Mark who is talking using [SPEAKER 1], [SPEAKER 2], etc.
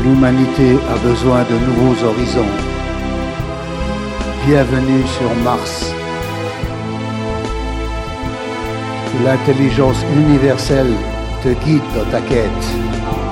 [SPEAKER 1] L'humanité a besoin de nouveaux horizons. Bienvenue sur Mars. Que l'intelligence universelle te guide dans ta quête.